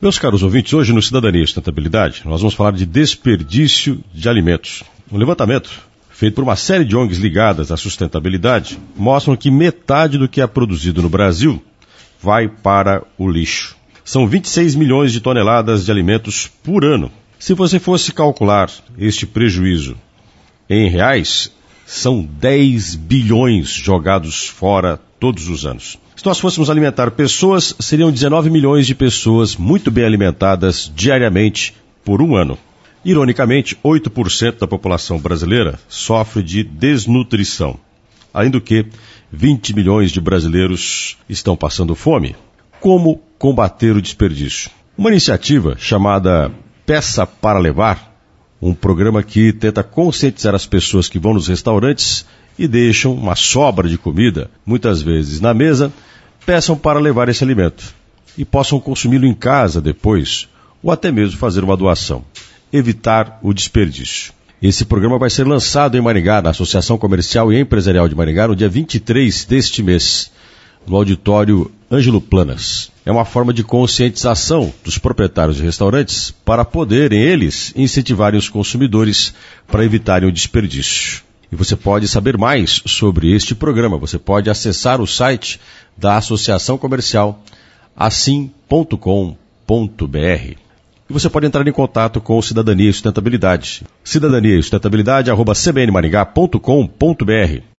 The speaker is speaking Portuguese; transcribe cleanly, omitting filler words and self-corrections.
Meus caros ouvintes, hoje no Cidadania e Sustentabilidade, nós vamos falar de desperdício de alimentos. Um levantamento feito por uma série de ONGs ligadas à sustentabilidade mostram que metade do que é produzido no Brasil vai para o lixo. São 26 milhões de toneladas de alimentos por ano. Se você fosse calcular este prejuízo em reais, são 10 bilhões jogados fora todos os anos. Se nós fôssemos alimentar pessoas, seriam 19 milhões de pessoas muito bem alimentadas diariamente por um ano. Ironicamente, 8% da população brasileira sofre de desnutrição. Além do que, 20 milhões de brasileiros estão passando fome. Como combater o desperdício? Uma iniciativa chamada Peça para Levar, um programa que tenta conscientizar as pessoas que vão nos restaurantes e deixam uma sobra de comida, muitas vezes na mesa, peçam para levar esse alimento e possam consumi-lo em casa depois, ou até mesmo fazer uma doação. Evitar o desperdício. Esse programa vai ser lançado em Maringá, na Associação Comercial e Empresarial de Maringá, no dia 23 deste mês, no auditório Ângelo Planas. É uma forma de conscientização dos proprietários de restaurantes para poderem eles incentivarem os consumidores para evitarem o desperdício. E você pode saber mais sobre este programa. Você pode acessar o site da Associação Comercial assim.com.br. E você pode entrar em contato com o Cidadania e Sustentabilidade. cidadania e sustentabilidade @cbnmaringá.com.br.